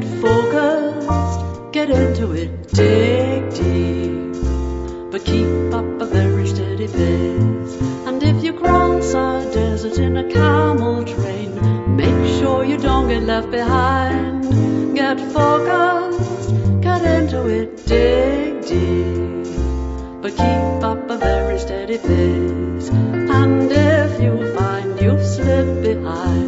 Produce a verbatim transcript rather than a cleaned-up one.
Get focused, get into it, dig deep, but keep up a very steady pace. And if you cross a desert in a camel train, make sure you don't get left behind. Get focused, get into it, dig deep, but keep up a very steady pace. And if you find you've slipped behind,